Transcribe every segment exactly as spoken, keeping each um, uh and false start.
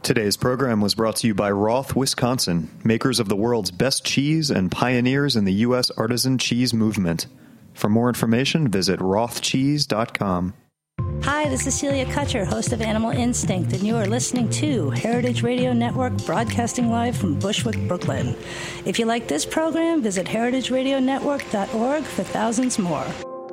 Today's program was brought to you by Roth, Wisconsin, makers of the world's best cheese and pioneers in the U S artisan cheese movement. For more information, visit roth cheese dot com. Hi, this is Celia Kutcher, host of Animal Instinct, and you are listening to Heritage Radio Network, broadcasting live from Bushwick, Brooklyn. If you like this program, visit heritage radio network dot org for thousands more.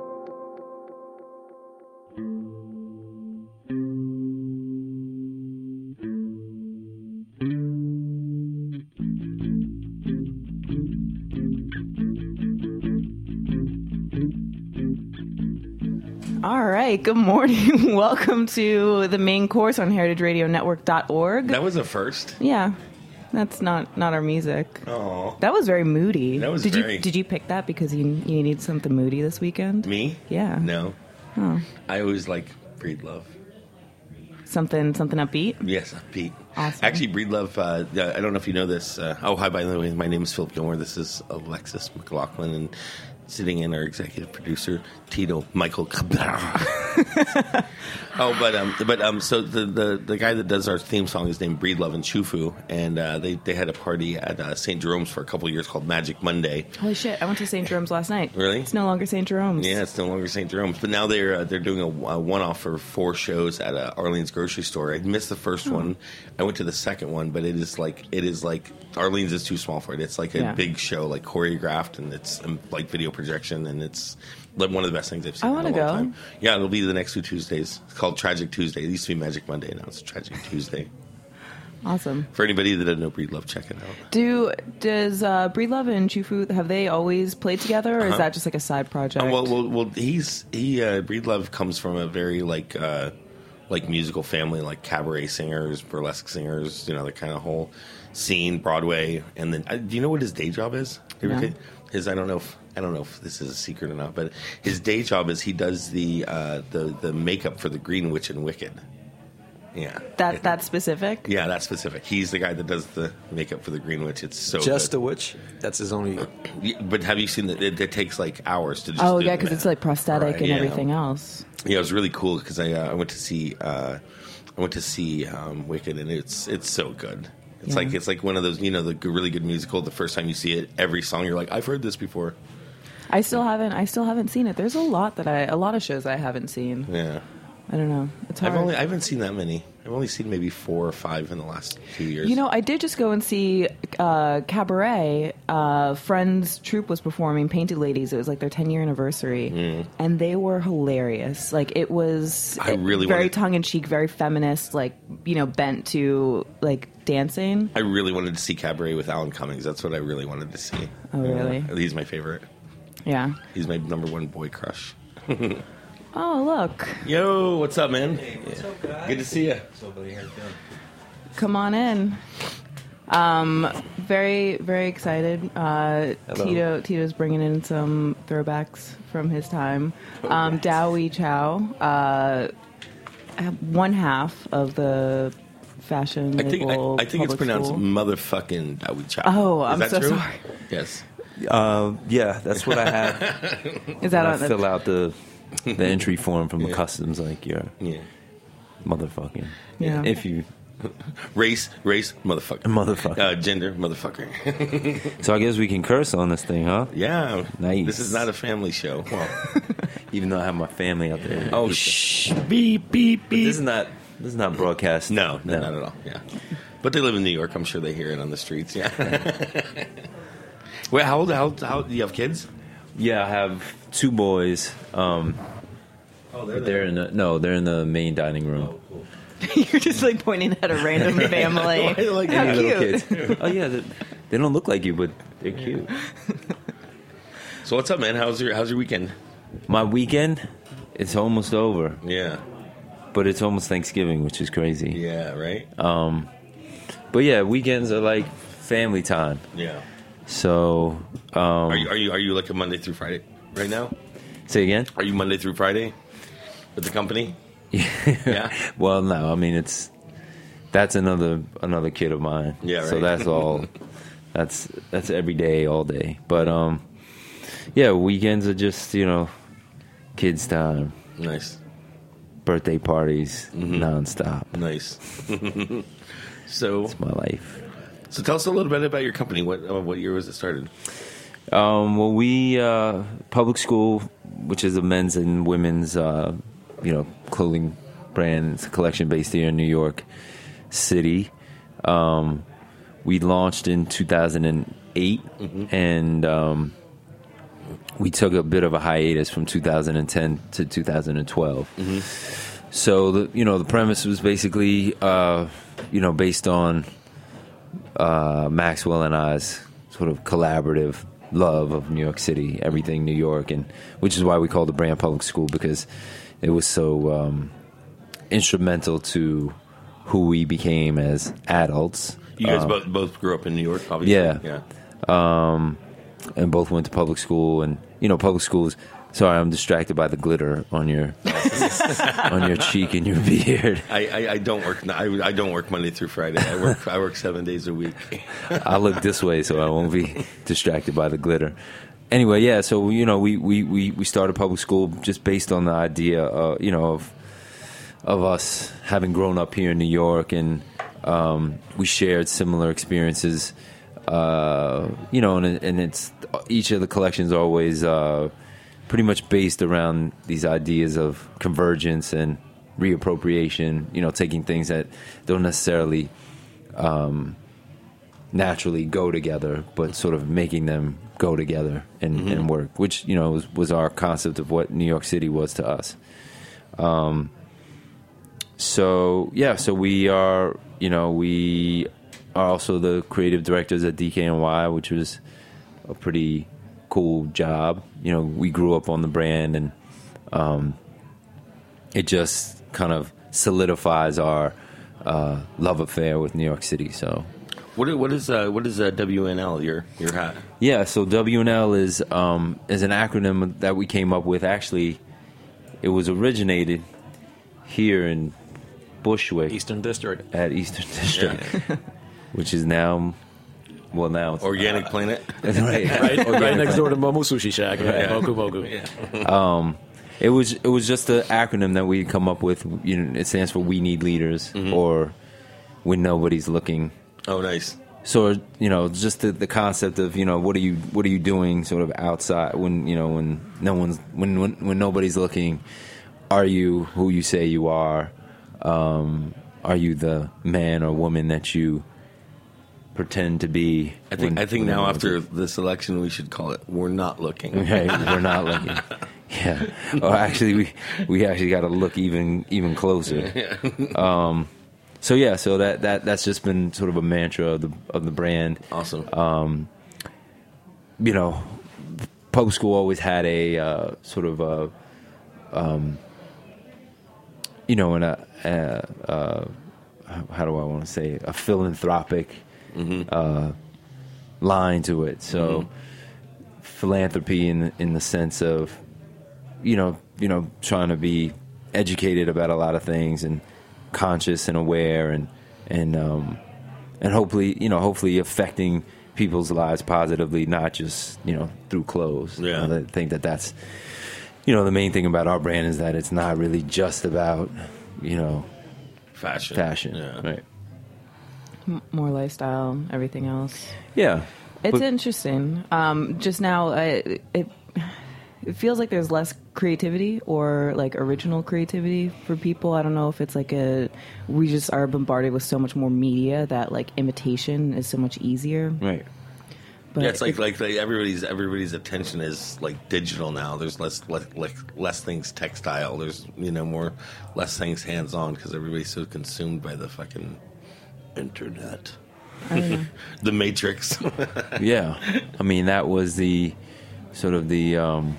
All right, good morning. Welcome to the main course on heritage radio network dot org. That was a first. Yeah, that's not, not our music. Oh, that was very moody. That was did very... you did you pick that because you you need something moody this weekend? Me? Yeah. No. Oh. I always like Breedlove. Something something upbeat? Yes, upbeat. Awesome. Actually, Breedlove, uh, I don't know if you know this. Uh, oh, hi, by the way, my name is Philip Gilmore. This is Alexis McLaughlin, and sitting in our executive producer, Tito Michael Cabral. oh, but um, but um, so the, the the guy that does our theme song is named Breedlove and Chufu, and uh, they they had a party at uh, Saint Jerome's for a couple of years called Magic Monday. Holy shit! I went to Saint Jerome's last night. Really? It's no longer Saint Jerome's. Yeah, it's no longer Saint Jerome's, but now they're uh, they're doing a, a one-off for four shows at uh, Arlene's grocery store. I missed the first oh. one. I went to the second one, but it is like it is like Arlene's is too small for it. It's like a yeah. big show, like choreographed, and it's um, like video projection, and it's like one of the best things I've seen. I want to go. Time. Yeah, it'll be the next two Tuesdays. It's called Tragic Tuesday. It used to be Magic Monday, now it's Tragic Tuesday. Awesome. For anybody that doesn't know Breedlove, check it out. Do does uh, Breedlove and Chufu, have they always played together, or uh-huh. is that just like a side project? Uh, well, well, well, he's he uh, Breedlove comes from a very like uh, like musical family, like cabaret singers, burlesque singers, you know, the kind of whole scene, Broadway. And then, uh, do you know what his day job is? No. His I don't know if I don't know if this is a secret or not, but his day job is he does the uh, the the makeup for the Green Witch and Wicked. Yeah, that that specific. Yeah, that's specific. He's the guy that does the makeup for the Green Witch. It's so just good. a witch. That's his only. But have you seen that? It, it takes like hours to just. Oh do yeah, because it's like prosthetic right. and yeah. everything else. Yeah, it was really cool because I uh, I went to see uh, I went to see um, Wicked, and it's it's so good. It's yeah. like it's like one of those, you know, the really good musical. The first time you see it, every song you're like, I've heard this before. I still haven't. I still haven't seen it. There's a lot that I, a lot of shows I haven't seen. Yeah, I don't know. It's hard. I've only, I haven't seen that many. I've only seen maybe four or five in the last few years. You know, I did just go and see uh, Cabaret. Uh, Friends troupe was performing Painted Ladies. It was like their ten year anniversary, mm. and they were hilarious. Like it was I really very wanted... tongue in cheek, very feminist. Like you know, bent to like dancing. I really wanted to see Cabaret with Alan Cummings. That's what I really wanted to see. Oh, really? Uh, he's my favorite. Yeah. He's my number one boy crush. Oh, look. Yo, what's up, man? Hey, what's up, guys? Good to see you. What's up, buddy? How you doing? Come on in. Um, very, very excited. Uh, Tito, Tito's bringing in some throwbacks from his time. Um, Dao Wee Chow, uh, one half of the fashion I think, label I, I think it's pronounced school. motherfucking Dao Wee Chow. Oh, Is I'm that so true? sorry. Yes. Uh, yeah, that's what I have. Is that I on fill the, out the the entry form from yeah. the customs, like you're yeah. motherfucking. Yeah. If you race, race, motherfucker, motherfucker, uh, gender, motherfucker. So I guess we can curse on this thing, huh? Yeah. Nice. This is not a family show. Well, even though I have my family out there. Oh shh! Beep beep beep. This is not. This is not broadcast. No, no, no, not at all. Yeah. But they live in New York. I'm sure they hear it on the streets. Yeah. Wait, how old? How, how do you have kids? Yeah, I have two boys. Um, oh, they're, but they're in the no, they're in the main dining room. Oh, cool. You're just like pointing at a random family. like How Little cute. kids. Oh yeah, they, they don't look like you, but they're cute. So what's up, man? How's your How's your weekend? My weekend, it's almost over. Yeah. But it's almost Thanksgiving, which is crazy. Yeah. Right. Um, but yeah, weekends are like family time. Yeah. So, um, are you are you are you like a Monday through Friday right now? Say again? Are you Monday through Friday with the company? Yeah. Well, no. I mean, it's that's another another kid of mine. Yeah. Right. So that's all. that's that's every day, all day. But um, yeah, weekends are just you know, kids time. Nice. Birthday parties, mm-hmm. nonstop. Nice. So it's my life. So tell us a little bit about your company. What uh, what year was it started? Um, well, we uh, Public School, which is a men's and women's, uh, you know, clothing brand. It's a collection based here in New York City. Um, we launched in two thousand eight, mm-hmm. and um, we took a bit of a hiatus from two thousand ten to two thousand twelve. Mm-hmm. So the you know the premise was basically uh, you know based on uh, Maxwell and I's sort of collaborative love of New York City, everything New York, and which is why we call the brand Public School, because it was so um, instrumental to who we became as adults. You guys um, both both grew up in New York, obviously. Yeah, yeah. Um, and both went to public school, and you know, public schools. Sorry, I'm distracted by the glitter on your on your cheek and your beard. I, I, I don't work. I, I don't work Monday through Friday. I work I work seven days a week. I look this way, so I won't be distracted by the glitter. Anyway, yeah. So you know, we, we, we, we started public school just based on the idea, uh, you know, of of us having grown up here in New York, and um, we shared similar experiences. Uh, you know, and, and it's each of the collections are always. Uh, pretty much based around these ideas of convergence and reappropriation, you know, taking things that don't necessarily um, naturally go together, but sort of making them go together and, mm-hmm. and work, which, you know, was, was our concept of what New York City was to us. Um, so, yeah, so we are, you know, we are also the creative directors at D K N Y, which was a pretty cool job. You know, we grew up on the brand, and um, it just kind of solidifies our uh, love affair with New York City. So, what what is uh, what is uh, W N L? Your your hat? Yeah, so W N L is um, is an acronym that we came up with. Actually, it was originated here in Bushwick, Eastern District, at Eastern District, yeah. which is now. Well, now it's Organic uh, Planet, right? right, right next door to Momo Sushi Shack, right? Yeah. Moku Moku. Yeah. Um, it was it was just an acronym that we come up with. You know, it stands for "We Need Leaders," mm-hmm. or "When Nobody's Looking." Oh, nice. So you know, just the, the concept of you know what are you what are you doing sort of outside when you know when no one's when when, when nobody's looking. Are you who you say you are? Um, are you the man or woman that you pretend to be? I think when, I think when now after looking. This election, we should call it "We're Not Looking." Right, we're not looking. Yeah. Or actually, we we actually got to look even even closer. Yeah. Um. So yeah. So that, that that's just been sort of a mantra of the of the brand. Awesome. Um. You know, public school always had a uh, sort of a, um. You know, in a, a, a how do I want to say it? a philanthropic. Mm-hmm. Uh, line to it. So mm-hmm. philanthropy in in the sense of you know you know trying to be educated about a lot of things and conscious and aware and and um, and hopefully you know hopefully affecting people's lives positively, not just you know through clothes. Yeah, you know, I think that that's you know the main thing about our brand is that it's not really just about you know fashion. Fashion, yeah. Right. More lifestyle, everything else. Yeah, it's but, interesting. Um, just now, uh, it it feels like there's less creativity or like original creativity for people. I don't know if it's like a we just are bombarded with so much more media that like imitation is so much easier. Right. But yeah, it's like, like like everybody's everybody's attention is like digital now. There's less less less, less things textile. There's you know more less things hands on because everybody's so consumed by the fucking internet. The Matrix. Yeah, I mean that was the sort of the um,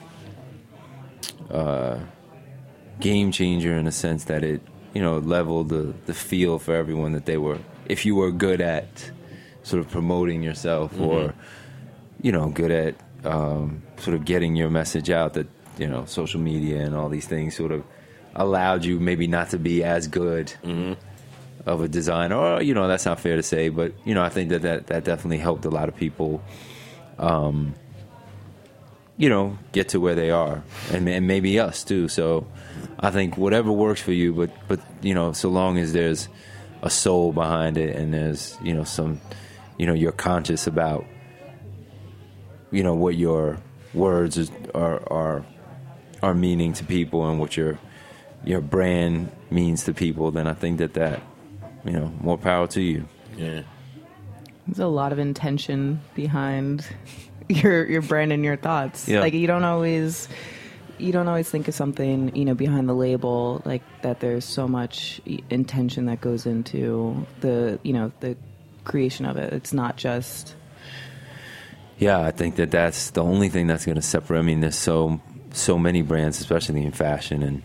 uh, game changer in a sense that it you know leveled the the feel for everyone that they were if you were good at sort of promoting yourself mm-hmm. or you know good at um, sort of getting your message out, that you know social media and all these things sort of allowed you maybe not to be as good mm-hmm. of a designer, or you know that's not fair to say, but you know I think that that, that definitely helped a lot of people um, you know get to where they are, and, and maybe us too. So I think whatever works for you, but but you know so long as there's a soul behind it, and there's, you know, some, you know, you're conscious about, you know, what your words is, are are are meaning to people, and what your your brand means to people, then I think that that, you know, more power to you. Yeah. There's a lot of intention behind your your brand and your thoughts. Yeah. Like you don't always you don't always think of something, you know, behind the label, like that there's so much intention that goes into the, you know, the creation of it. It's not just... Yeah, I think that that's the only thing that's going to separate. I mean, there's so so many brands, especially in fashion and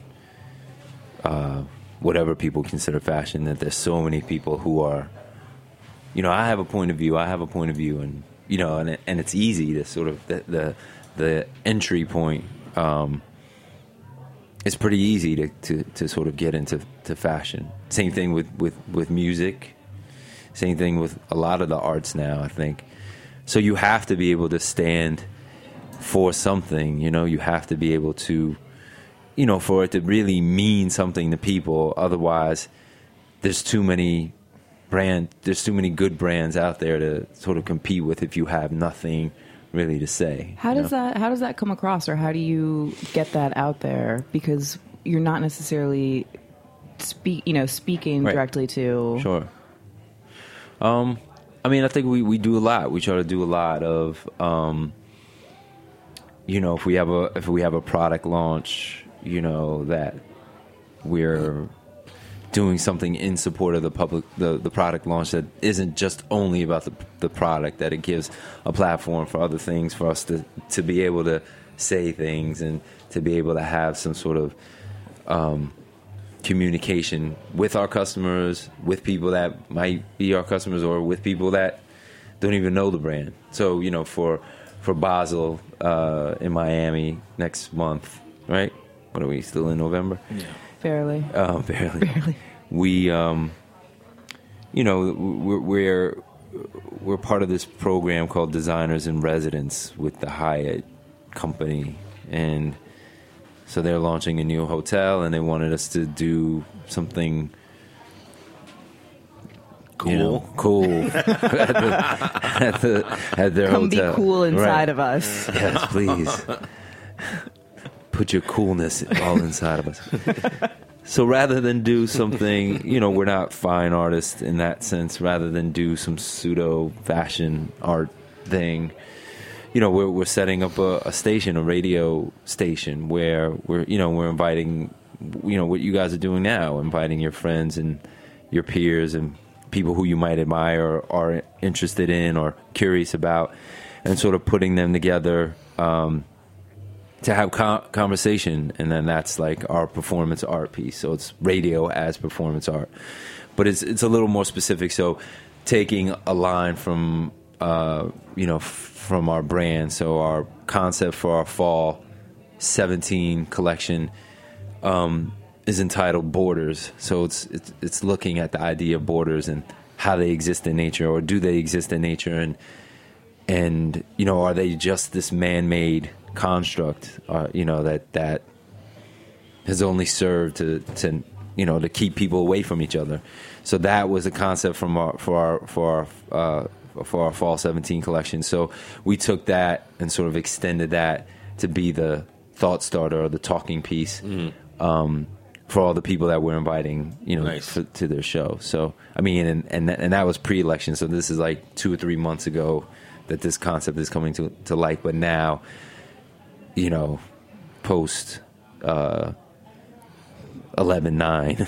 uh, whatever people consider fashion, that there's so many people who are, you know, I have a point of view, I have a point of view, and, you know, and it, and it's easy to sort of, the the, the entry point, um, it's pretty easy to, to, to sort of get into to fashion. Same thing with, with, with music, same thing with a lot of the arts now, I think. So you have to be able to stand for something, you know, you have to be able to, you know, for it to really mean something to people. Otherwise, there's too many brand, there's too many good brands out there to sort of compete with if you have nothing really to say. How does know? that how does that come across, or how do you get that out there? Because you're not necessarily speak, you know, speaking Right. directly to... Sure. Um, I mean, I think we, we do a lot. We try to do a lot of, um, you know, if we have a if we have a product launch, you know, that we're doing something in support of the public, the, the product launch that isn't just only about the the product, that it gives a platform for other things, for us to, to be able to say things and to be able to have some sort of um, communication with our customers, with people that might be our customers, or with people that don't even know the brand. So, you know, for for Basel uh, in Miami next month, right? What are we, still in November? Yeah. Barely. Uh, barely. Barely. We, um, you know, we're, we're we're part of this program called Designers in Residence with the Hyatt company, and so they're launching a new hotel, and they wanted us to do something Cool. you know, cool at, the, at, the, at their Come hotel. be cool inside Right. of us. Yes, please. Put your coolness all inside of us. So rather than do something, you know, we're not fine artists in that sense. Rather than do some pseudo fashion art thing, you know, we're we're setting up a, a station, a radio station, where we're, you know, we're inviting, you know, what you guys are doing now, inviting your friends and your peers and people who you might admire or are interested in or curious about, and sort of putting them together um, to have con- conversation. And then that's like our performance art piece. So it's radio as performance art, but it's it's a little more specific. So taking a line from uh, you know f- from our brand. So our concept for our fall seventeen collection um, is entitled Borders. So it's, it's it's looking at the idea of borders and how they exist in nature, or do they exist in nature, and and you know, are they just this man-made construct, uh, you know, that that has only served to to you know to keep people away from each other. So that was a concept from our for our for our uh, for our fall seventeen collection. So we took that and sort of extended that to be the thought starter or the talking piece. Mm. Um, for all the people that we're inviting, you know, Nice. for, to their show. So, I mean, and and that, and that was pre-election. So this is like two or three months ago that this concept is coming to, to light. But now, you know, post uh, eleven nine,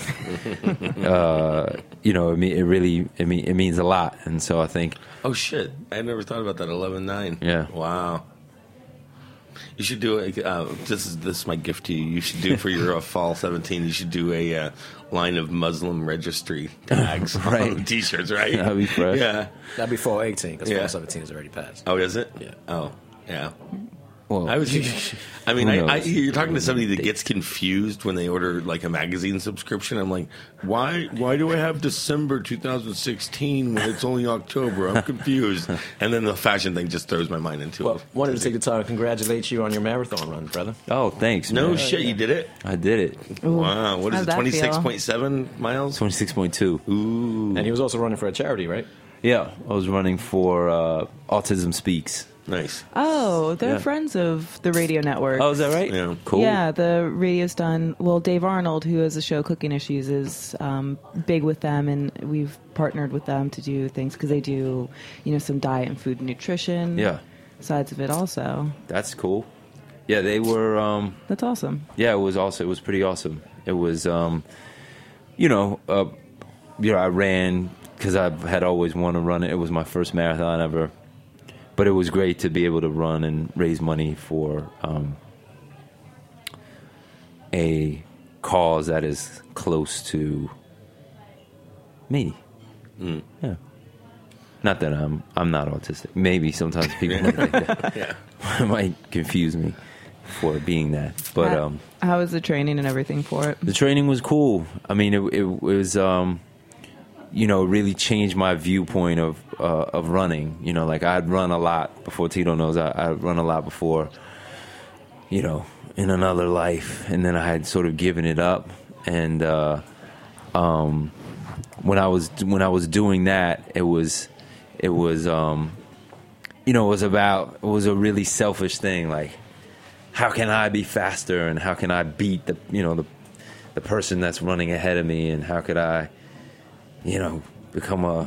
uh, you know, it, mean, it really it, mean, it means a lot. And so I think, Oh, shit. I never thought about that. eleven nine. Yeah. Wow. You should do a, uh, this is this is my gift to you. You should do for your uh, fall seventeen. You should do a uh, line of Muslim registry tags, Right. on T-shirts, right? That'd be fresh. Yeah. That'd be fall eighteen, because Yeah. fall seventeen is already passed. Oh, is it? Yeah. Oh, yeah. Well, I was. I mean, Who I, I, knows? you're talking to somebody that gets confused when they order like a magazine subscription. I'm like, why? Why do I have December twenty sixteen when it's only October? I'm confused. And then the fashion thing just throws my mind into Well, it. wanted to take the time to congratulate you on your marathon run, brother. oh, thanks. No man. shit, you did it. I did it. Ooh. Wow, what is How'd it? that Twenty six feel? point seven miles. twenty-six point two. Ooh, And he was also running for a charity, right? Yeah, I was running for uh, Autism Speaks. nice. Oh, they're Yeah. friends of the radio network. Oh, is that right? Yeah. Cool. Yeah, the radio's done. Well, Dave Arnold, who has the show Cooking Issues, is um, big with them, and we've partnered with them to do things because they do, you know, some diet and food and nutrition Yeah, sides of it also. that's cool. Yeah, they were. Um, That's awesome. yeah, it was also. It was pretty awesome. It was, um, you know, uh, you know, I ran because I had always wanted to run it. It was my first marathon ever, but it was great to be able to run and raise money for um, a cause that is close to me. Mm. Yeah. Not that I'm I'm not autistic. Maybe sometimes people might think that. Yeah. might confuse me for being that. But how, um, how was the training and everything for it? the training was cool. I mean, it, it was um, you know, really changed my viewpoint of uh, of running. You know, like I'd run a lot before. Tito knows I, I'd run a lot before. You know, in another life, and then I had sort of given it up. And uh, um, when I was when I was doing that, it was it was um, you know, it was about it was a really selfish thing. Like, how can I be faster, and how can I beat the you know the the person that's running ahead of me, and how could I, you know, become a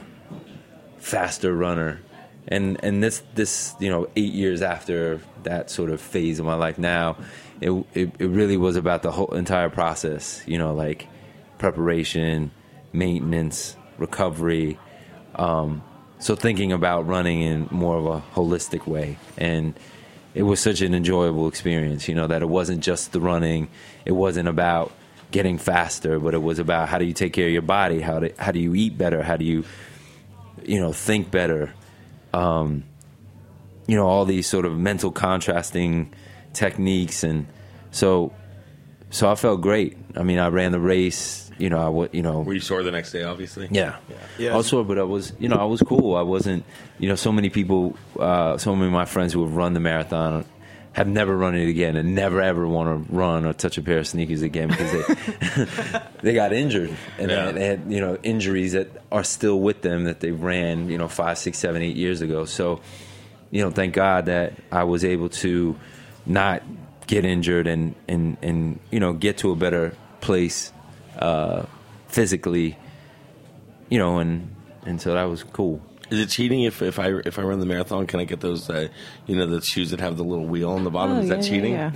faster runner? And and this this you know eight years after that sort of phase of my life now, it it, it really was about the whole entire process. You know, like preparation, maintenance, recovery. Um, so thinking about running in more of a holistic way, and it was such an enjoyable experience. You know, that it wasn't just the running, it wasn't about getting faster, but it was about how do you take care of your body, how do how do you eat better, how do you you know think better. Um, you know, all these sort of mental contrasting techniques, and so, so I felt great. I mean, I ran the race. You know, I w- you know, Were you sore the next day? Obviously. yeah, Yeah. I was sore, but I was, you know, I was cool. I wasn't, you know, so many people, uh, so many of my friends who have run the marathon have never run it again and never ever want to run or touch a pair of sneakers again because they they got injured and Yeah. they had you know injuries that are still with them that they ran you know five, six, seven, eight years ago. So, you know, thank God that I was able to not get injured and and and you know get to a better place uh, physically. You know, and and so that was cool. Is it cheating if, if I if I run the marathon? Can I get those uh, you know the shoes that have the little wheel on the bottom? Oh, Is that yeah, cheating? yeah,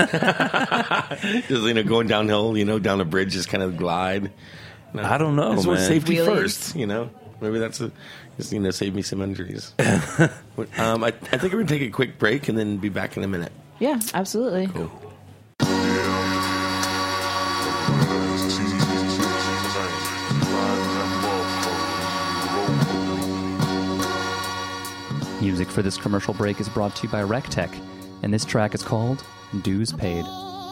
yeah. Just you know going downhill, you know, down a bridge, just kind of glide. No. I don't know, I just want man. safety Wheelies. first. You know, maybe that's a just you know save me some injuries. um, I, I think we're gonna take a quick break and then be back in a minute. Yeah, absolutely. Cool. Music for this commercial break is brought to you by RecTech, and this track is called Dues Paid.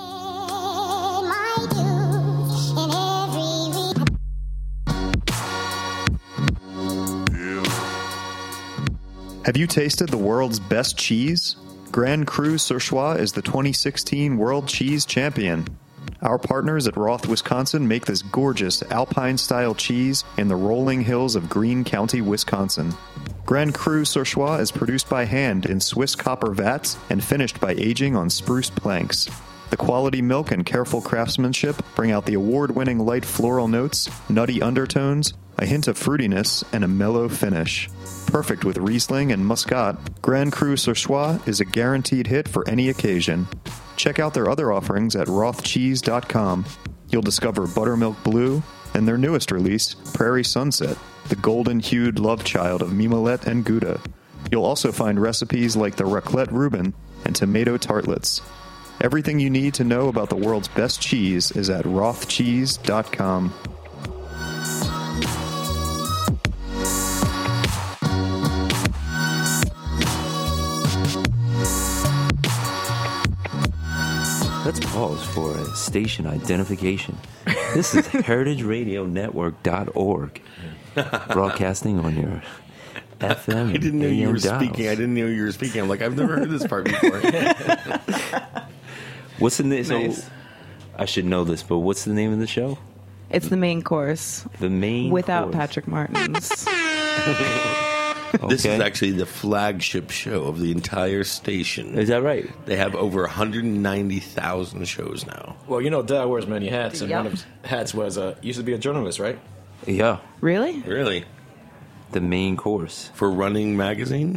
Have you tasted the world's best cheese? Grand Cru Surchoix is the twenty sixteen World Cheese Champion. Our partners at Roth, Wisconsin make this gorgeous Alpine-style cheese in the rolling hills of Greene County, Wisconsin. Grand Cru Surchoix is produced by hand in Swiss copper vats and finished by aging on spruce planks. The quality milk and careful craftsmanship bring out the award-winning light floral notes, nutty undertones, a hint of fruitiness, and a mellow finish. Perfect with Riesling and Muscat, Grand Cru Surchoix is a guaranteed hit for any occasion. Check out their other offerings at roth cheese dot com. You'll discover Buttermilk Blue and their newest release, Prairie Sunset, the golden-hued love child of Mimolette and Gouda. You'll also find recipes like the Raclette Reuben and tomato tartlets. Everything you need to know about the world's best cheese is at roth cheese dot com. let's pause for a station identification. This is heritage radio network dot org, broadcasting on your F M. I didn't know you were dials. speaking. I didn't know you were speaking. I'm like, I've never heard this part before. What's the name? Nice. So, I should know this, but what's the name of the show? It's the main course The main without course. Patrick Martins. This is Okay. actually the flagship show of the entire station. Is that right? They have over one hundred ninety thousand shows now. Well, you know, Dad wears many hats, and Yep. one of his hats was uh, used to be a journalist, right? Yeah, Really? Really? the main course. For Running Magazine?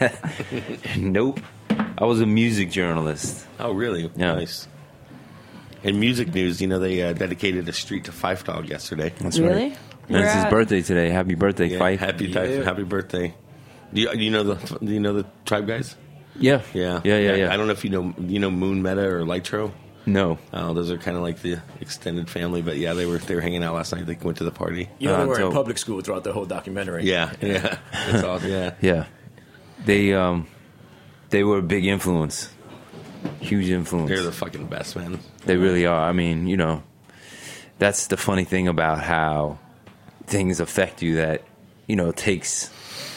Nope. I was a music journalist. Oh, really? Yeah. Nice. In music news, you know, they uh, dedicated a street to Fife Dog yesterday. That's Really? right. Where And it's his at? birthday today. Happy birthday, Yeah, Fife. happy, Yeah. happy birthday. Do you, do you know the do you know the Tribe guys? Yeah. Yeah. Yeah, yeah, yeah. I don't know if you know you know Moon Meta or Lytro. No. Oh, those are kind of like the extended family, but yeah, they were they were hanging out last night. They went to the party. You know, Uh, they were dope. in public school throughout the whole documentary. Yeah, yeah, that's awesome. Yeah, Yeah. They um they were a big influence. Huge influence. they're the fucking best, man. They really are. I mean, you know, that's the funny thing about how things affect you that, you know, it takes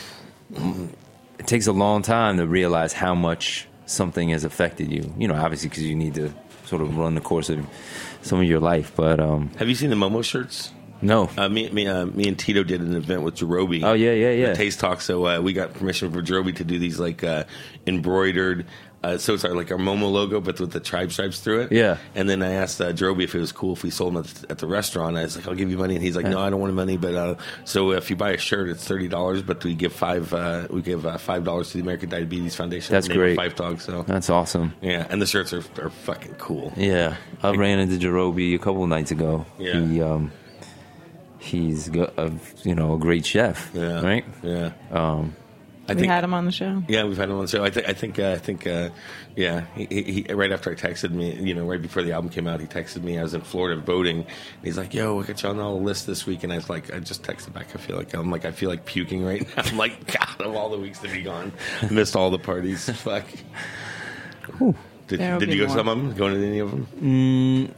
it takes a long time to realize how much something has affected you. You know, obviously because you need to sort of run the course of some of your life, but um Have you seen the Momo shirts? no. Uh, me, me, uh, me and Tito did an event with Jerobi. Oh, yeah, yeah, yeah. The Taste Talk. So uh, we got permission for Jerobi to do these like uh, embroidered. Uh, so it's our, like our Momo logo, but with the tribe stripes through it. Yeah. And then I asked uh, Jerobi if it was cool if we sold them at the, at the restaurant. I was like, I'll give you money, and he's like, No, I don't want money. But uh, so if you buy a shirt, it's thirty dollars. But we give five. Uh, we give uh, five dollars to the American Diabetes Foundation. That's Name it great. Five Dogs. So That's awesome. yeah, and the shirts are, are fucking cool. Yeah, I ran into Jerobi a couple of nights ago. Yeah. He, um, he's go- a, you know a great chef, Yeah. right? Yeah. Um, I We had him on the show. Yeah, we've had him on the show. I think. I think. Uh, I think. Uh, yeah. He, he, he, right after I texted me, you know, right before the album came out, he texted me. I was in Florida voting. And he's like, "Yo, I got you on the list this week." And I was like, I just texted back. I feel like I'm like I feel like puking right now. I'm like, God, of all the weeks to be gone, missed all the parties. Fuck. Did, There will did be you go to more. some of them? Going to any of them? mm,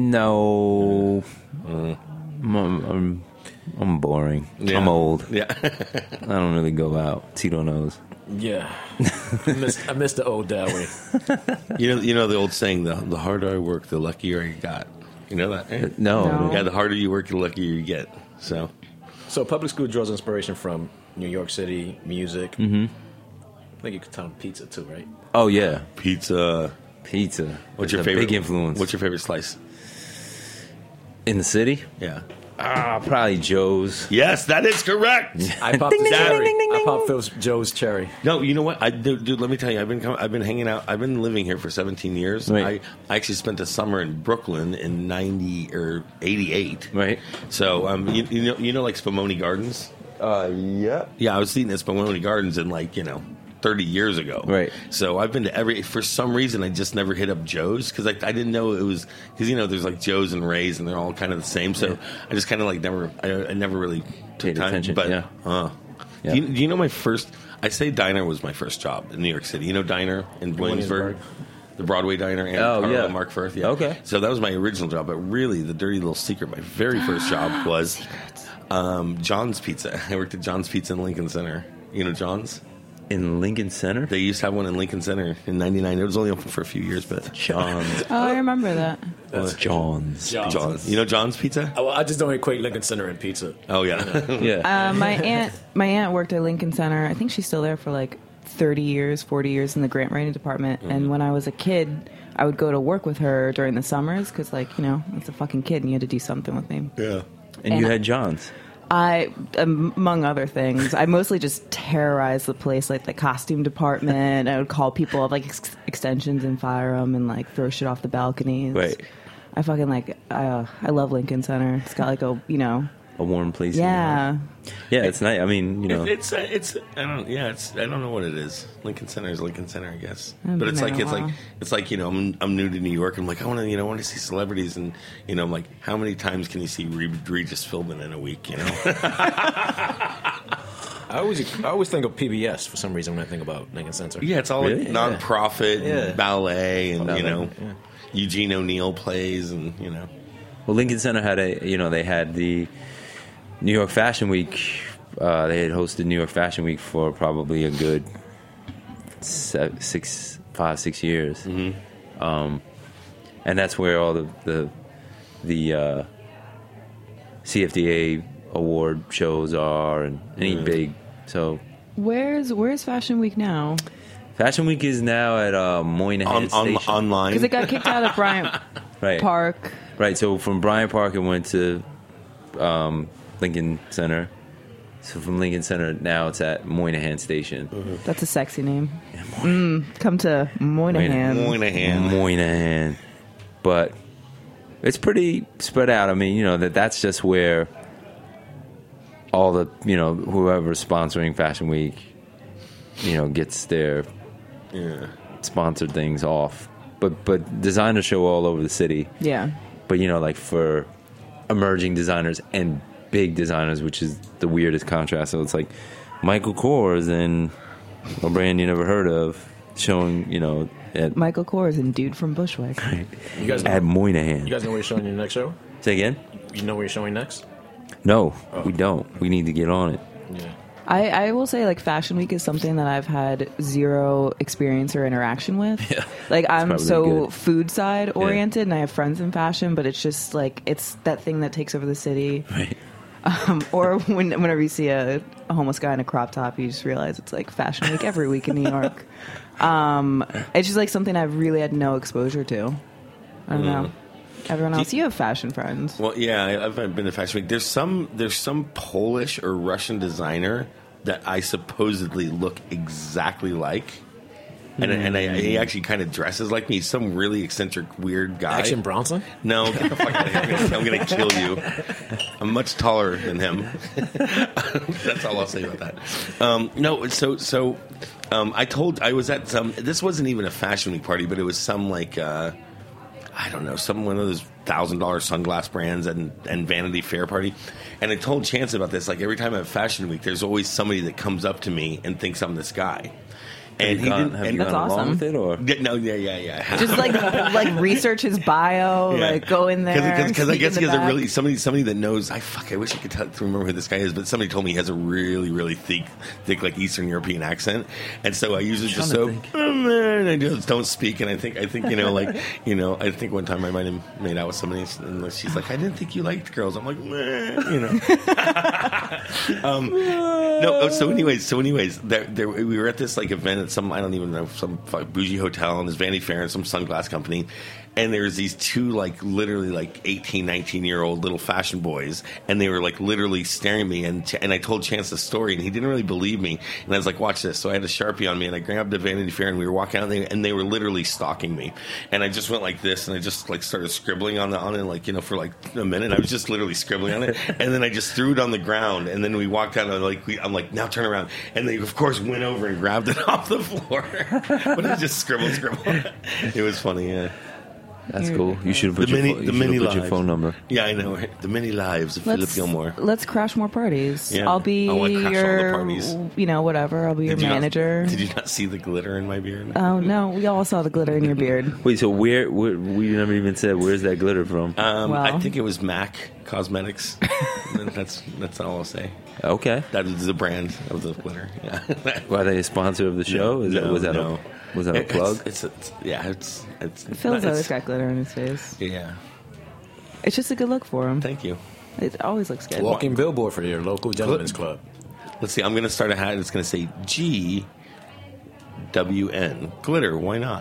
no, I'm, I'm I'm boring. Yeah. I'm old. Yeah. I don't really go out. Tito knows. Yeah. I miss, I miss the old Dad way. you know. You know the old saying: the the harder I work, the luckier I got. You know that? Eh? No, No. Yeah. The harder you work, the luckier you get. So. So public school draws inspiration from New York City music. Mm-hmm. I think you could tell them pizza too, right? Oh yeah, Pizza. pizza. What's It's your a favorite? Big influence. What's your favorite slice? in the city? Yeah. Ah, probably Joe's. Yes, that is correct. I popped ding, the ding, cherry. ding, ding, I ding. popped Phil's Joe's cherry. No, you know what? I dude, dude, let me tell you, I've been com- I've been hanging out. I've been living here for seventeen years. Right. I, I actually spent a summer in Brooklyn in ninety or eighty-eight. Right. So, um, you, you know, you know, like Spumoni Gardens. Uh, yeah. Yeah, I was eating at Spumoni Gardens in like you know. thirty years ago. Right. So I've been to every, for some reason, I just never hit up Joe's because I, I didn't know it was, because, you know, there's like Joe's and Ray's and they're all kind of the same. So Yeah. I just kind of like never, I, I never really took Paid time. attention, But, yeah. uh, Yeah. Do, you, do you know my first, I say Diner was my first job in New York City. You know Diner in Williamsburg? The Broadway Diner and Oh, Carl yeah. and Mark Firth. Yeah. Okay. So that was my original job. But really, the dirty little secret, my very first job was um, John's Pizza. I worked at John's Pizza in Lincoln Center. You know John's? In Lincoln Center? They used to have one in Lincoln Center in ninety-nine. It was only open for a few years, but John's. Oh, I remember that. That's John's. John's. John's. You know John's Pizza? I, I just don't equate Lincoln Center and pizza. Oh, yeah. Yeah. Uh, my aunt, my aunt worked at Lincoln Center. I think she's still there for like thirty years, forty years in the grant writing department. Mm-hmm. And when I was a kid, I would go to work with her during the summers because, like, you know, I was a fucking kid and you had to do something with me. yeah. and you and- had John's. I, um, among other things, I mostly just terrorized the place, like the costume department. I would call people up like ex- extensions and fire them, and like throw shit off the balconies. Right. I fucking like. Uh, I love Lincoln Center. It's got like a you know. A warm place. in your Yeah. heart. Yeah, it's nice. I mean, you know. It, it's, uh, it's, I don't, yeah, it's, I don't know what it is. Lincoln Center is Lincoln Center, I guess. haven't But been it's there like, in a it's like, while. it's like, you know, I'm, I'm new to New York. I'm like, I want to, you know, I want to see celebrities. And, you know, I'm like, how many times can you see Re- Regis Philbin in a week, you know? I always I always think of P B S for some reason when I think about Lincoln Center. Yeah, it's all Really? like non-profit Yeah. and ballet, and Ballet, you know, yeah. Eugene O'Neill plays, and you know. Well, Lincoln Center had a, you know, they had the New York Fashion Week. Uh, they had hosted New York Fashion Week for probably a good se- six, five, six years. Mm-hmm. Um, and that's where all the the, the uh, C F D A award shows are, and any Mm. big. So Where's Where's Fashion Week now? Fashion Week is now at uh, Moynihan On, on, Station. online. Because it got kicked out of Bryant right. Park. Right, so from Bryant Park it went to um, Lincoln Center. So from Lincoln Center now it's at Moynihan Station. That's a sexy name. Mm, come to Moynihan. Moynihan. Moynihan. But it's pretty spread out. I mean, you know, that that's just where all the, you know, whoever's sponsoring Fashion Week, you know, gets their Yeah. sponsored things off. But but designers show all over the city. Yeah. But, you know, like for emerging designers and big designers, which is the weirdest contrast. So it's like Michael Kors and a brand you never heard of showing, you know, at, Michael Kors and Dude from Bushwick. You guys know, at Moynihan. you guys know where you're showing your next show? Say again? You know where you're showing next? No, we don't. We need to get on it. Yeah. I, I will say, like, Fashion Week is something that I've had zero experience or interaction with. Yeah. Like, I'm probably so good. food side oriented, and I have friends in fashion, but it's just like it's that thing that takes over the city. Right. Um, or when, whenever you see a, a homeless guy in a crop top, you just realize it's like Fashion Week every week in New York. Um, it's just like something I've really had no exposure to. I don't know. Everyone else, you have fashion friends. Well, yeah, I- I've been to Fashion Week. There's some there's some Polish or Russian designer that I supposedly look exactly like. And, and I, he actually kind of dresses like me. He's some really eccentric, weird guy. Action Bronson? No, get the fuck out of here. I'm gonna- I'm going to kill you. I'm much taller than him. That's all I'll say about that. Um, no, so so um, I told I was at some. This wasn't even a Fashion Week party, but it was some like uh, I don't know, some one of those thousand dollar sunglass brands and and Vanity Fair party. And I told Chance about this. Like every time I have Fashion Week, there's always somebody that comes up to me and thinks I'm this guy. And Have you he gone, didn't. have And you That's gone along awesome. with it, or? Yeah, no, yeah, yeah, yeah. Just like like research his bio, Yeah. like go in there. Because I sneak guess in he the has a back. really somebody somebody that knows. I fuck. I wish I could tell, to remember who this guy is, but somebody told me he has a really really thick, thick like Eastern European accent, and so I usually just so trying oh, man, I just don't speak, and I think I think you know like you know I think one time I might have made out with somebody, and she's like, I didn't think you liked girls. I'm like, meh, you know. um, no. oh, So anyways, so anyways, there, there, we were at this like event at some I don't even know some fuck, bougie hotel, and this Vanity Fair and some sunglass company, and there's these two like literally like eighteen, nineteen year old little fashion boys, and they were like literally staring at me, and Ch- and I told Chance the story, and he didn't really believe me, and I was like, watch this. So I had a Sharpie on me, and I grabbed a Vanity Fair, and we were walking out, and they, and they were literally stalking me, and I just went like this, and I just like started scribbling on the on it, like you know for like a minute. I was just literally scribbling on it, and then I just threw it on the ground, and then we walked out, and like we, I'm like, now turn around, and they of course went over and grabbed it off the floor, but it was just scribble, scribble. It was funny, yeah. That's cool. You should put, The your, mini- pho- the you should mini put your lives. phone number. Yeah, I know. Right? The many lives of Philip Let's Gilmore. let's crash more parties. Yeah. I'll be I wanna crash all the your, parties. you know, whatever. I'll be your Did you not- manager. did you not see the glitter in my beard? Oh no, we all saw the glitter in your beard. Wait, so where, where we never even said where's that glitter from? Um, I Well. think it was MAC Cosmetics. that's that's all I'll say. Okay. That is the brand of the glitter. Yeah. Were they a sponsor of the show? Is that, No, was that no. a was that a It- plug? It's, it's, it's yeah. It's it's. Phil's it's- always got glitter in his face. Yeah. It's just a good look for him. Thank you. It always looks good. Walking billboard for your local gentlemen's club. Let's see. I'm going to start a hat. It's going to say G W N glitter. Why not?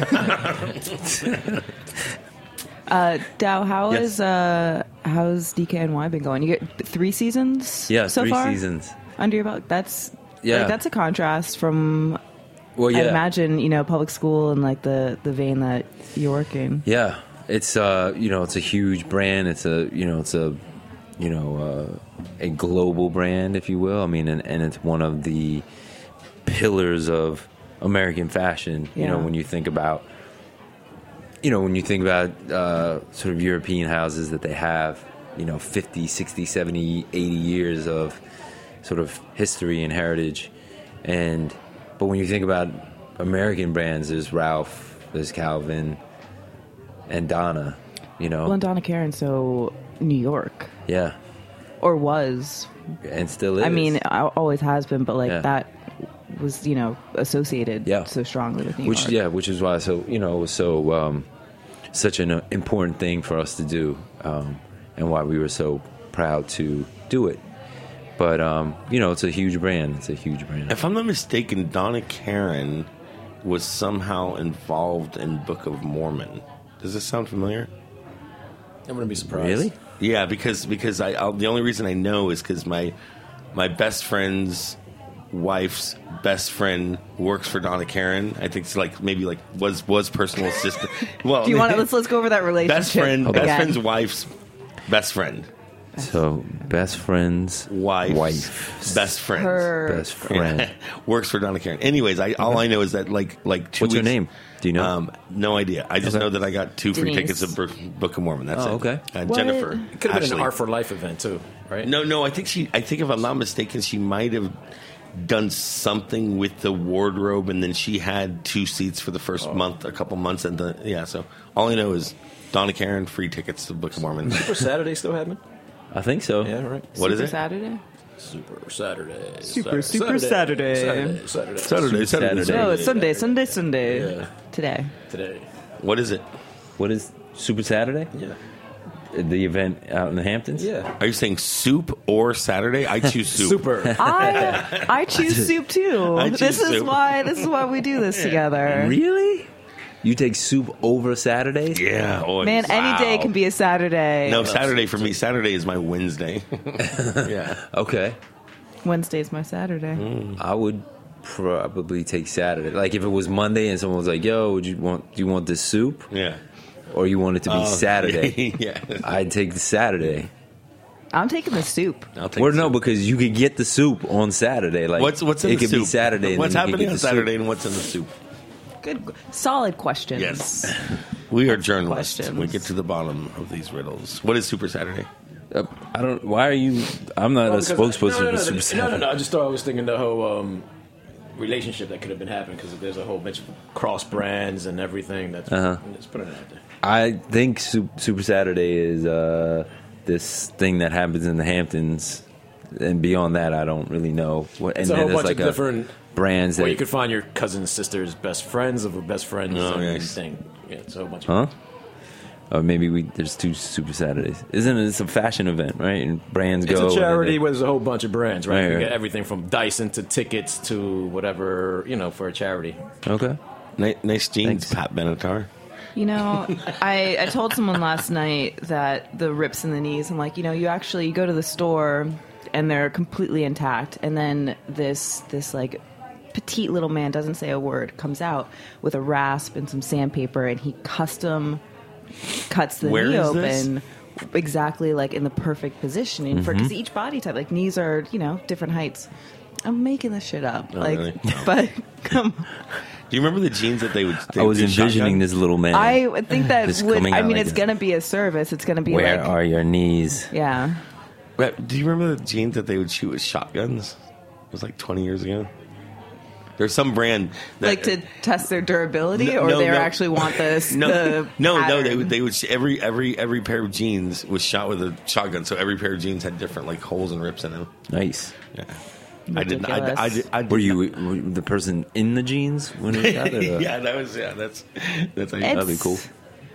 Uh, Dow, how Yes. is uh, how's D K N Y been going? You get three seasons. Yeah, so three far? seasons. under your belt. That's Yeah. like, that's a contrast from. Well, yeah. I imagine you know public school and like the the vein that you're working. Yeah, it's uh, you know, it's a huge brand. It's a you know, it's a you know, uh, a global brand, if you will. I mean, and, and it's one of the pillars of American fashion. You know, Yeah. when you think about, you know, when you think about uh, sort of European houses that they have, you know, fifty, sixty, seventy, eighty years of, sort of history and heritage. And but when you think about American brands, there's Ralph, there's Calvin, and Donna. You know, Well, and Donna Karen's so New York, yeah, or was. and still is. I mean, I always has been, but like Yeah. that was, you know, associated Yeah. so strongly with New which York. yeah, which is why so you know it was so um, such an important thing for us to do, um, and why we were so proud to do it. But um, you know, it's a huge brand. It's a huge brand. If I'm not mistaken, Donna Karen was somehow involved in Book of Mormon. Does this sound familiar? I wouldn't be surprised. Really? Yeah, because because I I'll, the only reason I know is because my my best friend's wife's best friend works for Donna Karen. I think it's like maybe like was was personal assistant. Well, Do you want to let's let's go over that relationship? best friend again. best friend's wife's best friend So best friend's wife wife, best friend Her best friend. works for Donna Karen. Anyways, I all I know is that like like two What's her weeks- name? Do you know? Um, no idea. I just Okay. know that I got two free Denise. tickets of Bur- Book of Mormon. That's Oh, it. okay. Uh, What? Jennifer. It could have been Ashley. an Art for Life event too, right? No, no. I think she. I think if I'm not mistaken, she might have done something with the wardrobe, and then she had two seats for the first Oh. month, a couple months, and the yeah. So all I know is Donna Karen free tickets to Book of Mormon. Super Saturday still happening? I think so. Yeah, right. What is Super it? Saturday? Super Saturday. Super, Saturday, super Saturday. Saturday. Saturday. Saturday, Saturday. Saturday. No, it's Sunday, Sunday, Sunday. Yeah. Today. Today. What is it? What is Super Saturday? Yeah. The event out in the Hamptons? Yeah. Are you saying soup or Saturday? I choose soup. Super. I I choose soup too. I choose This is soup. why this is why we do this together. Really? You take soup over Saturday? Yeah. Oh, Man, any wow. day can be a Saturday. No, Saturday for me. Saturday is my Wednesday. yeah. Okay. Wednesday's my Saturday. Mm. I would probably take Saturday. Like if it was Monday and someone was like, "Yo, would you want do you want this soup?" Yeah. Or you want it to be Oh, Saturday? yeah. I'd take the Saturday. I'm taking the soup. I'll take Or the no, soup. because you could get the soup on Saturday. Like What's what's in it the could soup? be Saturday. and What's then you could happening get on the soup. Saturday and what's in the soup? Good, solid questions. Yes, we are journalists. questions. We get to the bottom of these riddles. What is Super Saturday? Uh, I don't. Why are you? I'm not Well, a because- spokesperson no, no, for no, Super no, no, Saturday. no, I just thought I was thinking the whole um, relationship that could have been happening because there's a whole bunch of cross brands and everything. That's Uh-huh. just putting it out there. I think Su- Super Saturday is uh, this thing that happens in the Hamptons, and beyond that, I don't really know. What, and It's a then whole there's bunch like of a different brands Where that. you could find your cousin's sister's best friends of her best friends Oh, and nice. thing. Yeah, it's a whole bunch Huh? of Or maybe we there's two Super Saturdays. Isn't it? It's a fashion event, right? And brands It's go. a charity and where there's a whole bunch of brands, right? Right, You right. get everything from Dyson to tickets to whatever, you know, for a charity. they- Okay. Ni- nice jeans, Thanks. Pat Benatar. You know, I, I told someone last night that the rips in the knees, I'm like, you know, you actually you go to the store and they're completely intact, and then this this like petite little man doesn't say a word, comes out with a rasp and some sandpaper, and he custom cuts the Where knee is this? open exactly like in the perfect positioning for because each body type, like knees are, you know, different heights. I'm making this shit up, Oh, like, really? but come. Do you remember the jeans that they would? They I was would envisioning shotgun? this little man. I think that Just would. coming I out mean, like it's this. gonna be a service. It's gonna be Where like, are your knees? yeah. But do you remember the jeans that they would shoot with shotguns? It was like twenty years ago. There's some brand that, Like to test their durability, No, or no, they no. actually want this. no, the no, no. pattern? They would. They would. sh- Every every every pair of jeans was shot with a shotgun. So every pair of jeans had different like holes and rips in them. Nice. Yeah. I did. I, did- I did. I did. Were you were the person in the jeans when it got it? yeah, that was. Yeah, that's. That's. How you, It's- That'd be cool.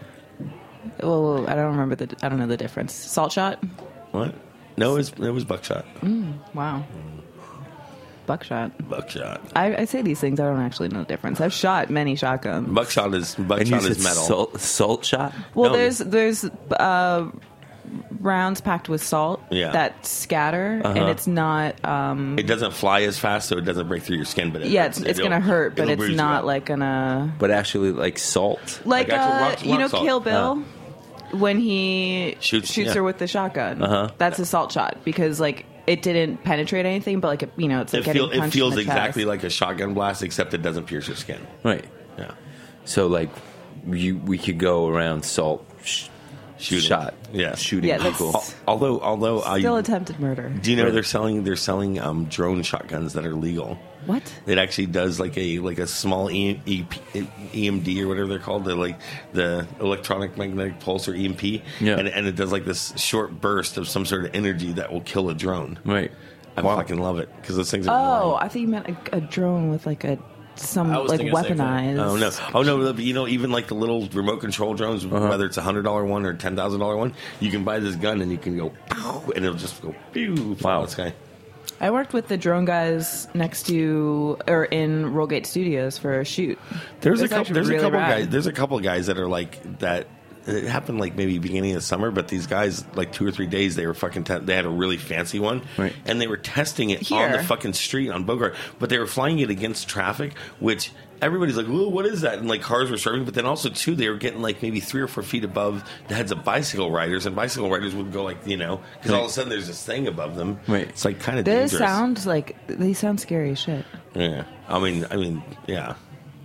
Well, I don't remember the. I don't know the difference. Salt shot. what? No, it was. It was buckshot. Wow. Buckshot. Buckshot. I, I say these things. I don't actually know the difference. I've shot many shotguns. Buckshot is And you buckshot said is metal. salt, salt shot. Well, No. there's there's uh, rounds packed with salt Yeah. that scatter, Uh-huh. and it's not. Um, It doesn't fly as fast, so it doesn't break through your skin. But it yeah, hurts. it's, it's It'll- gonna hurt, but it'll it's bruise you not up. like gonna. But actually, like salt. Like, Like actual uh, rock- you know, rock salt. Kill Bill, when he Shoots- shoots yeah. her with the shotgun. Uh-huh. That's a salt shot because like it didn't penetrate anything, but like it, you know, it's like It, getting feel, it punched feels in the exactly chest. like a shotgun blast, except it doesn't pierce your skin. Right. Yeah. So like, you we could go around salt sh- shooting. shot, Yeah. shooting Yeah, that's- people. Al- Although, although, Still I, attempted murder. do you know they're selling they're selling um, drone shotguns that are legal? What? It actually does like a like a small E- E- E M D or whatever they're called, the like the electronic magnetic pulse or E M P, Yeah. and, and it does like this short burst of some sort of energy that will kill a drone. Right. I Wow. fucking love it because those things are. Oh, annoying. I thought you meant a, a drone with like a some I was like thinking the same thing. weaponized. Oh no! Oh no! You know, even like the little remote control drones, Uh-huh. whether it's a hundred dollar one or ten thousand dollar one, you can buy this gun and you can go, pow, and it'll just go, pew, Wow. wow, the sky. I worked with the drone guys next to or in Rollgate Studios for a shoot. There's a It was couple. actually There's a really couple rad. guys. There's a couple guys that are like that. It happened like maybe beginning of summer, but these guys like two or three days they were fucking. Te- they had a really fancy one, Right. and they were testing it Here. on the fucking street on Bogart, but they were flying it against traffic, which. Everybody's like, "Whoa, what is that?" And like cars were swerving, but then also too, they were getting like maybe three or four feet above the heads of bicycle riders, and bicycle riders would go like, you know, because all of a sudden there's this thing above them. Right. It's like kind of This dangerous. sounds like they sound scary as shit. Yeah. I mean, I mean, yeah.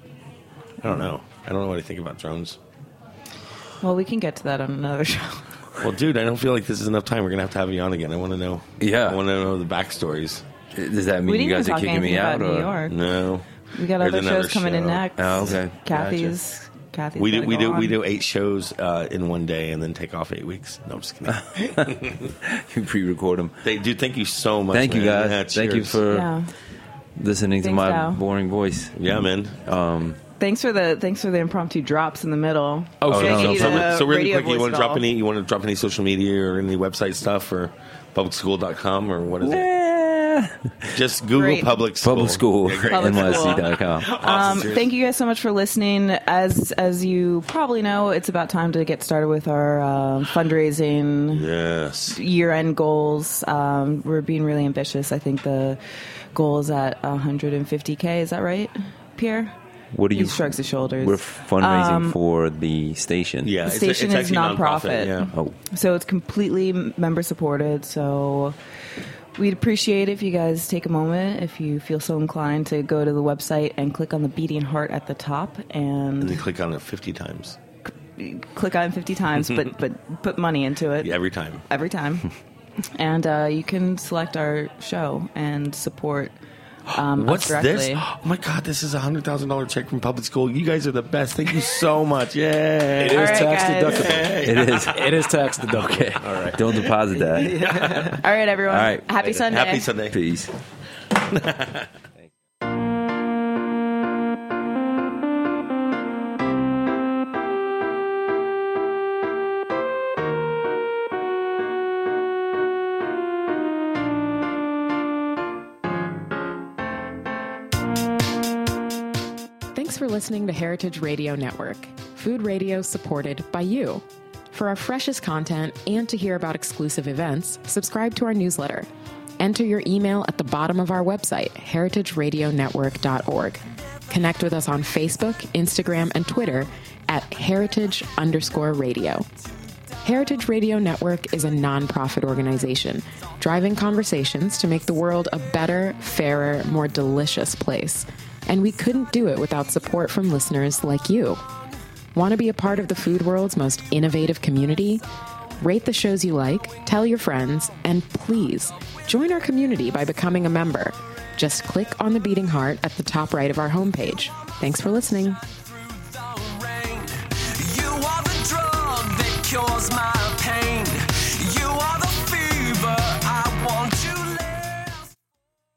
I don't know. I don't know what I think about drones. Well, we can get to that on another show. Well, dude, I don't feel like this is enough time. We're gonna have to have you on again. I want to know. Yeah. I want to know the backstories. Does that We mean didn't you guys even are talk kicking me anything out? about New Or? York. No. We got There's other another shows coming in show. next. Oh, okay. Kathy's. Kathy's. We do gotta we go do we on. do eight shows uh, in one day and then take off eight weeks. No, I'm just kidding. You pre-record them. They do. Thank you so much. Thank you, man. guys. Yeah, Thank you cheers. for Yeah. listening to Thanks, my Al. boring voice. Yeah, man. Um, Thanks for the thanks for the impromptu drops in the middle. Oh, Oh, so, no, so, no, so, the so really radio quick, you voice want to drop call. any? You want to drop any social media or any website stuff or public school dot com or what is it? eh, Just Google Great. public school. public school, Yeah, great. Public N Y C school. dot com. Um, Cheers. thank you guys so much for listening. As as you probably know, it's about time to get started with our uh, fundraising Yes. year end goals. Um, we're being really ambitious. I think the goal is at one hundred fifty K. Is that right, Pierre? What do He you? shrugs his shoulders. We're fundraising Um, for the station. Yeah. The it's- station it's is actually nonprofit. Yeah. Oh, So it's completely member supported. So we'd appreciate it if you guys take a moment, if you feel so inclined, to go to the website and click on the beating heart at the top And and then click on it fifty times. click on it fifty times, but but put money into it Yeah, every time. every time. And uh, you can select our show and support um, What's us this? directly. Oh my God, this is a hundred thousand dollar check from public school. You guys are the best. Thank you so much. Yay! It is All right, tax guys. deductible. it is. It is tax deductible. Okay. All right. Don't deposit that. All right, everyone. All right. Happy Sunday. Happy Sunday. Peace. Thanks for listening to Heritage Radio Network, food radio supported by you. For our freshest content and to hear about exclusive events, subscribe to our newsletter. Enter your email at the bottom of our website, heritage radio network dot org. Connect with us on Facebook, Instagram, and Twitter at heritage underscore radio. Heritage Radio Network is a nonprofit organization driving conversations to make the world a better, fairer, more delicious place. And we couldn't do it without support from listeners like you. Want to be a part of the food world's most innovative community? Rate the shows you like, tell your friends, and please join our community by becoming a member. Just click on the beating heart at the top right of our homepage. Thanks for listening.